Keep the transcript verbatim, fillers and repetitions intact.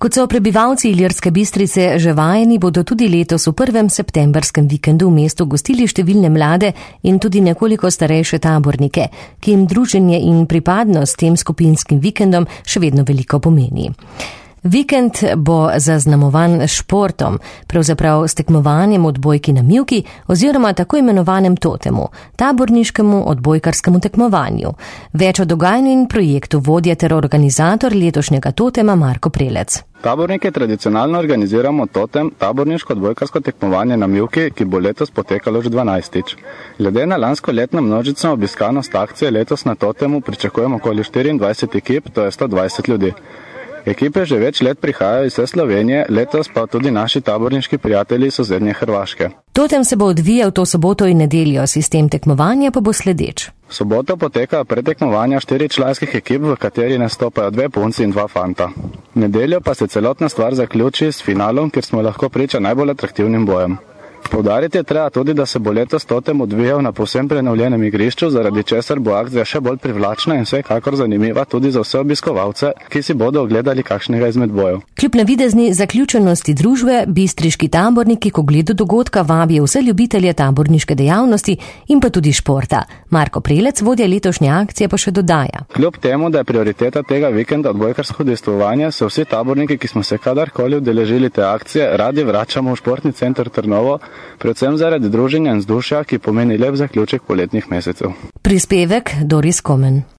Kot so prebivalci Ilirske Bistrice že vajeni, bodo tudi letos v prvem septembrskem vikendu v mestu gostili številne mlade in tudi nekoliko starejše tabornike, ki jim druženje in pripadnost tem skupinskim vikendom še vedno veliko pomeni. Vikend bo zaznamovan s športom, pravzaprav s tekmovanjem odbojki na mivki oziroma tako imenovanem totemu, taborniškemu odbojkarskemu tekmovanju. Več o dogajanju in projektu vodja ter organizator letošnjega totema Marko Prelec. Taborniki tradicionalno organiziramo totem, taborniško odbojkarsko tekmovanje na mivki, ki bo letos potekalo že dvanajstič. Glede na lansko letno množično obiskanost akcije letos na totemu pričakujemo okoli štiriindvajset ekip, to je sto dvajset ljudi. Ekipe že več let prihajajo iz vse Slovenije, letos pa tudi naši taborniški prijatelji iz sosednje Hrvaške. Totem se bo odvijal to soboto in nedeljo, sistem tekmovanja pa bo sledeč. V soboto potekajo predtekmovanja štirih članskih ekip, v kateri nastopajo dve punci in dva fanta. V nedeljo pa se celotna stvar zaključi s finalom, kjer smo lahko priča najbolj atraktivnim bojem. Poudariti je treba tudi, da se bo letos totem odvijal na povsem prenovljenem igrišču, zaradi česar bo akcija še bolj privlačna in vsekakor zanimiva tudi za vse obiskovalce, ki si bodo ogledali kakšnega izmed bojev. Kljub navidezni zaključenosti družbe, bistriški taborniki k ogledu dogodka vabijo vse ljubitelje taborniške dejavnosti in pa tudi športa. Marko Prelec, vodja letošnje akcije, pa še dodaja. Kljub temu, da je prioriteta tega vikenda odbojkarsko udejstvovanje, se vsi taborniki, ki smo se kadarkoli udeležili te akcije, radi vračamo v športni center Trnovo, predvsem zaradi druženja in vzdušja, ki pomeni lep zaključek poletnih mesecev. Prispevek Doris Komen.